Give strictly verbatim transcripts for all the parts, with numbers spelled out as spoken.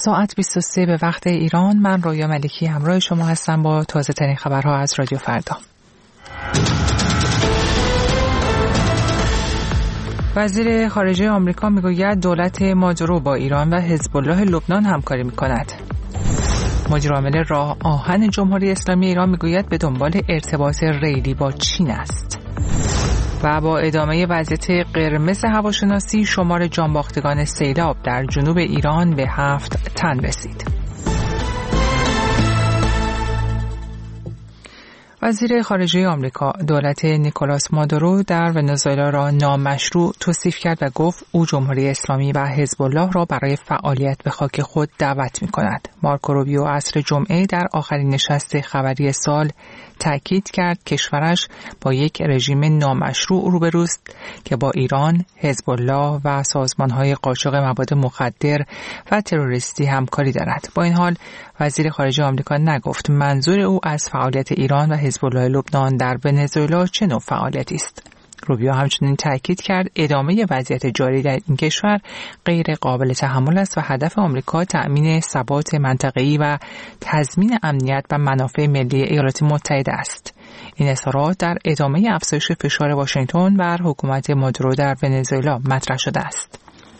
ساعت بیست و سه به وقت ایران. من رویا ملکی همراه شما هستم با تازه ترین خبرها از رادیو فردا. وزیر خارجه آمریکا میگوید دولت مادورو با ایران و حزب الله لبنان همکاری میکند. مدیر عامل راه آهن جمهوری اسلامی ایران میگوید به دنبال ارتباط ریلی با چین است. و با ادامه وضعیت قرمز هواشناسی شمار جانباختگان سیلاب در جنوب ایران به هفت تن رسید. وزیر خارجه آمریکا دولت نیکولاس مادورو در ونزوئلا را نامشروع توصیف کرد و گفت او جمهوری اسلامی و حزب الله را برای فعالیت به خاک خود دعوت می‌کند. مارکو روبیو عصر جمعه در آخرین نشست خبری سال تأکید کرد کشورش با یک رژیم نامشروع روبروست که با ایران، حزب الله و سازمان‌های قاچاق مواد مخدر و تروریستی همکاری دارد. با این حال وزیر خارجه آمریکا نگفت منظور او از فعالیت ایران و حزب الله لبنان در ونزوئلا چه نوع فعالیتی است. روبیو همچنین تأکید کرد ادامه وضعیت جاری در این کشور غیر قابل تحمل است و هدف آمریکا تأمین ثبات منطقه‌ای و تضمین امنیت و منافع ملی ایالات متحده است. این اظهارات در ادامه افزایش فشار واشنگتن بر حکومت مادورو در ونزوئلا مطرح شده است.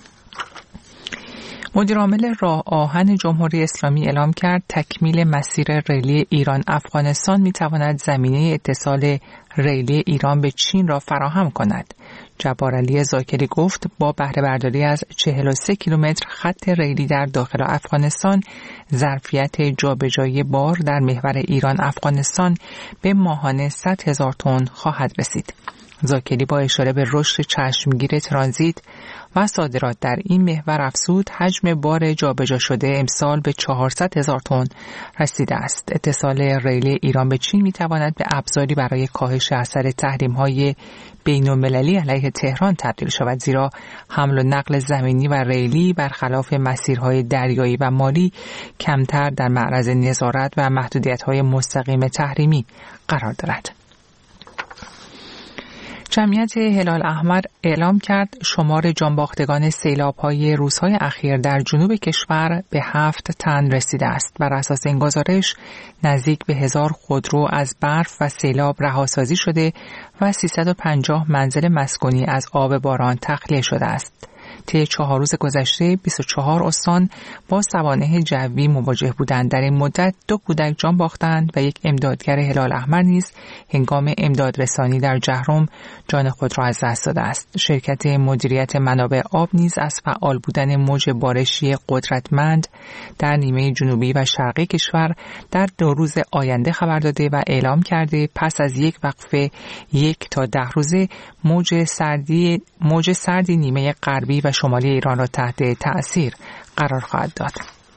مدیر عامل راه آهن جمهوری اسلامی اعلام کرد تکمیل مسیر ریلی ایران افغانستان می‌تواند زمینه اتصال ریلی ایران به چین را فراهم کند. جبارعلی زاکری گفت با بهره برداری از چهل و سه کیلومتر خط ریلی در داخل افغانستان ظرفیت جابجایی بار در محور ایران افغانستان به ماهانه صد هزار تن خواهد رسید. زاکری با اشاره به رشد چشمگیر ترانزیت و صادرات در این محور افزود حجم بار جابجا شده امسال به چهارصد هزار تن رسیده است. اتصال ریلی ایران به چین میتواند به ابزاری برای کاهش اثر تحریم‌های بین‌المللی علیه تهران تبدیل شود، زیرا حمل و نقل زمینی و ریلی برخلاف مسیرهای دریایی و مالی کمتر در معرض نظارت و محدودیت‌های مستقیم تحریمی قرار دارد. جمعیت هلال احمر اعلام کرد شمار جانباختگان سیلاب‌های روزهای اخیر در جنوب کشور به هفت تن رسیده است. بر اساس این گزارش نزدیک به هزار خودرو از برف و سیلاب رهاسازی شده و سیصد و پنجاه منزل مسکونی از آب باران تخلیه شده است. طی چهار روز گذشته بیست و چهار استان با سوانح جوی مواجه بودند. در این مدت دو کودک جان باختند و یک امدادگر هلال احمر نیز هنگام امداد رسانی در جهرم جان خود را از دست داده است. شرکت مدیریت منابع آب نیز از فعال بودن موج بارشی قدرتمند در نیمه جنوبی و شرقی کشور در دو روز آینده خبر داده و اعلام کرده پس از یک وقفه یک تا ده روزه موج سردی موج سردی نیمه غربی و شمالی ایران را تحت تأثیر قرار خواهد داد.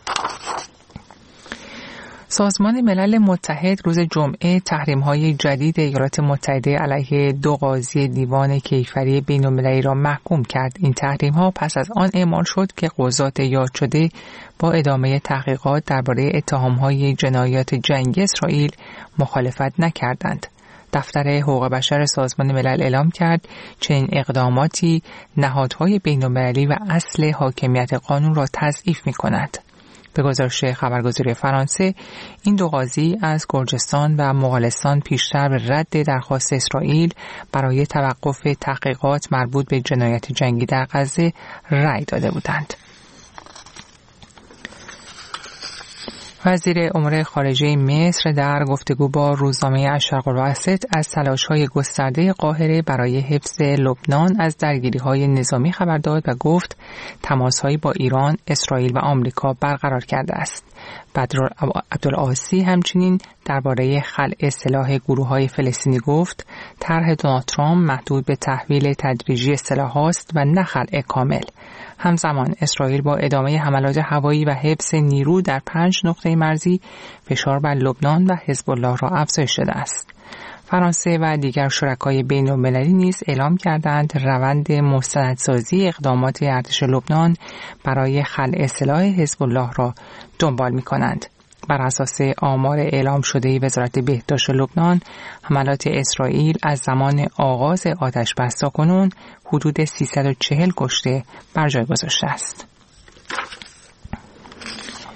سازمان ملل متحد روز جمعه تحریم‌های جدید ایالات متحده علیه دو قاضی دیوان کیفری بین‌المللی را محکوم کرد. این تحریم‌ها پس از آن اعمال شد که قضات یاد شده با ادامه تحقیقات درباره اتهام‌های جنایات جنگی اسرائیل مخالفت نکردند. دفتر حقوق بشر سازمان ملل اعلام کرد چنین اقداماتی نهادهای بین‌المللی و اصل حاکمیت قانون را تضعیف می‌کند. به گزارش خبرگزاری فرانسه این دو قاضی از گرجستان و مغولستان پیشتر به رد درخواست اسرائیل برای توقف تحقیقات مربوط به جنایت جنگی در غزه رأی داده بودند. وزیر امور خارجه مصر در گفتگو با روزنامه الشرق الاوسط از تلاش‌های گسترده قاهره برای حفظ لبنان از درگیری‌های نظامی خبر داد و گفت تماس‌هایی با ایران، اسرائیل و آمریکا برقرار کرده است. بدرعبدالعاصی همچنین درباره خلع سلاح گروه‌های فلسطینی گفت طرح دونالد ترامپ محدود به تحویل تدریجی سلاح‌هاست و نه خلع کامل. همزمان اسرائیل با ادامه حملات هوایی و حبس نیرو در پنج نقطه مرزی فشار بر لبنان و حزب الله را افزایش داده است. فرانسه و دیگر شرکای بین‌المللی نیز اعلام کردند روند مستندسازی اقدامات ارتش لبنان برای خلع سلاح حزب الله را دنبال می‌کنند. بر اساس آمار اعلام شده وزارت بهداشت لبنان، حملات اسرائیل از زمان آغاز آتش‌بس تاکنون حدود سیصد و چهل کشته بر جای گذاشته است.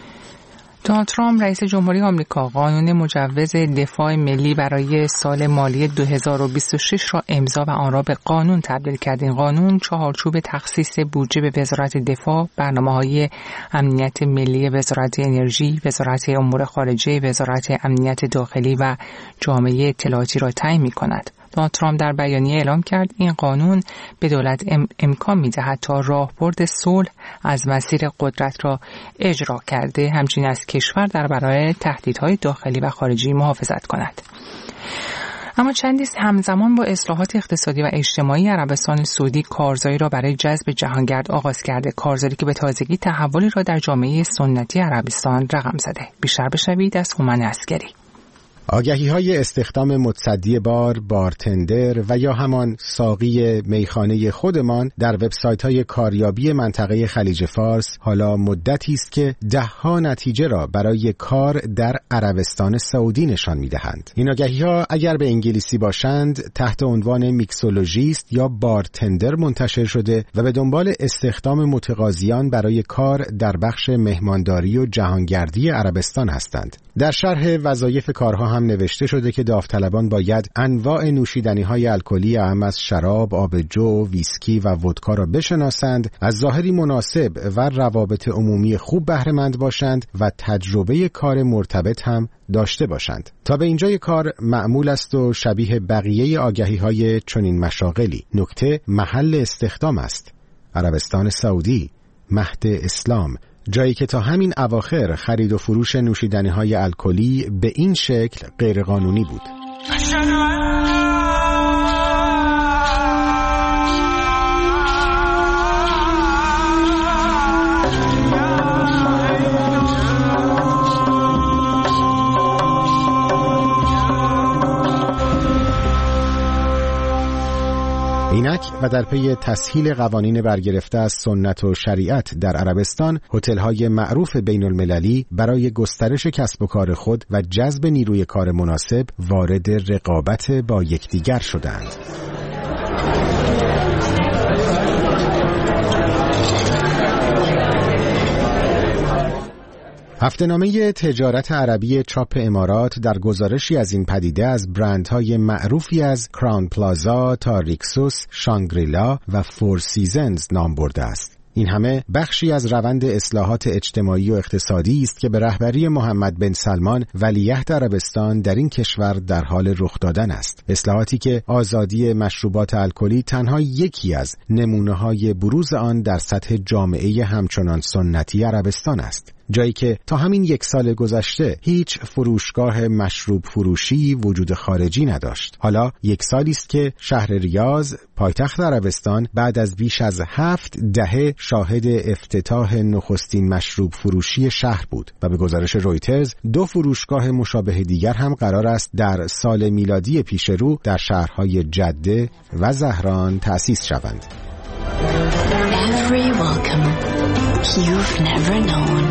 دونالد ترامپ رئیس جمهوری آمریکا قانون مجوز دفاع ملی برای سال مالی دو هزار و بیست و شش را امضا و آن را به قانون تبدیل کرد. این قانون چهارچوب تخصیص بودجه به وزارت دفاع، برنامه‌های امنیت ملی وزارت انرژی، وزارت امور خارجه، وزارت امنیت داخلی و جامعه اطلاعاتی را تعیین می‌کند. دونالد ترامپ در بیانیه اعلام کرد این قانون به دولت ام امکان می‌دهد تا راهبرد صلح از مسیر قدرت را اجرا کرده، همچنین از کشور در برابر تهدیدهای داخلی و خارجی محافظت کند. اما چندی همزمان با اصلاحات اقتصادی و اجتماعی، عربستان سعودی کارزاری را برای جذب جهانگرد آغاز کرده، کارزاری که به تازگی تحولی را در جامعه سنتی عربستان رقم زده. بیشتر بشنوید از هومن عسگری. آگهی‌های استخدام متصدی بار، بارتندر و یا همان ساقی میخانه خودمان در وبسایت‌های کاریابی منطقه خلیج فارس حالا مدتی است که ده‌ها نتیجه را برای کار در عربستان سعودی نشان می‌دهند. این آگهی‌ها اگر به انگلیسی باشند تحت عنوان میکسولوژیست یا بارتندر منتشر شده و به دنبال استخدام متقاضیان برای کار در بخش مهمانداری و جهانگردی عربستان هستند. در شرح وظایف کارها هم نوشته شده که داوطلبان باید انواع نوشیدنی‌های الکلی اهم از شراب، آب جو، ویسکی و ودکا را بشناسند، از ظاهری مناسب و روابط عمومی خوب بهره مند باشند و تجربه کار مرتبط هم داشته باشند. تا به اینجای کار معمول است و شبیه بقیه آگهی‌های چنین مشاغلی. نکته محل استخدام است. عربستان سعودی، مهد اسلام، جایی که تا همین اواخر خرید و فروش نوشیدنی‌های الکلی به این شکل غیرقانونی بود. اینک و در پی تسهیل قوانین برگرفته از سنت و شریعت در عربستان، هتل‌های معروف بین المللی برای گسترش کسب و کار خود و جذب نیروی کار مناسب وارد رقابت با یکدیگر شدند. هفته‌نامه تجارت عربی چاپ امارات در گزارشی از این پدیده از برندهای معروفی از کراون پلازا تا ریکسوس، شانگریلا و فور سیزنز نام برده است. این همه بخشی از روند اصلاحات اجتماعی و اقتصادی است که به رهبری محمد بن سلمان ولیعهد عربستان در این کشور در حال رخ دادن است. اصلاحاتی که آزادی مشروبات الکلی تنها یکی از نمونه‌های بروز آن در سطح جامعه همچنان سنتی عربستان است. جایی که تا همین یک سال گذشته هیچ فروشگاه مشروب فروشی وجود خارجی نداشت. حالا یک سالی است که شهر ریاض، پایتخت عربستان، بعد از بیش از هفت دهه شاهد افتتاح نخستین مشروب فروشی شهر بود و به گزارش رویترز دو فروشگاه مشابه دیگر هم قرار است در سال میلادی پیش رو در شهرهای جده و زهران تأسیس شوند. Every welcome you've never known.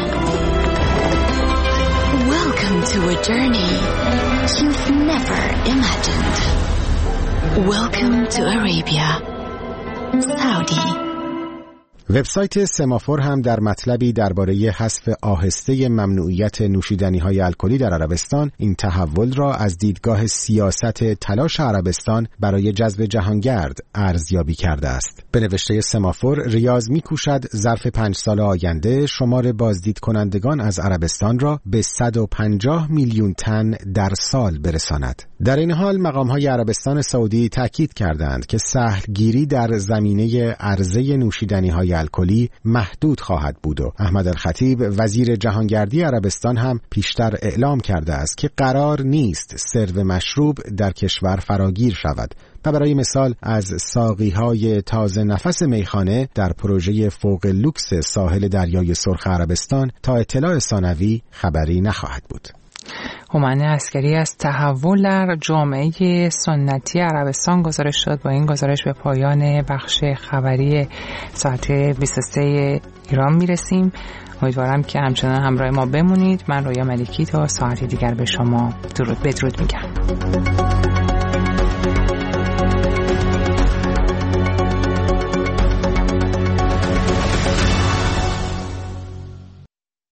Welcome to a journey you've never imagined. Welcome to Arabia, Saudi. وبسایت سمافور هم در مطلبی درباره حذف آهسته ممنوعیت نوشیدنی‌های الکلی در عربستان این تحول را از دیدگاه سیاست تلاش عربستان برای جذب جهانگرد ارزیابی کرده است. به نوشته سمافور، ریاض می‌کوشد ظرف پنج سال آینده شمار بازدید کنندگان از عربستان را به صد و پنجاه میلیون تن در سال برساند. در این حال مقام‌های عربستان سعودی تاکید کردند که سهلگیری در زمینه عرضه نوشیدنی‌های الکلی محدود خواهد بود و احمد الخطیب وزیر جهانگردی عربستان هم پیشتر اعلام کرده است که قرار نیست سرو مشروب در کشور فراگیر شود و برای مثال از ساقی‌های تازه نفس میخانه در پروژه فوق لوکس ساحل دریای سرخ عربستان تا اطلاع ثانوی خبری نخواهد بود. هومن عسگری از تحول در جامعه سنتی عربستان گزارش داد. با این گزارش به پایان بخش خبری ساعت بیست و سه ایران میرسیم. امیدوارم که همچنان همراه ما بمونید. من رویا ملکی تا ساعت دیگر به شما درود بدرود میگم.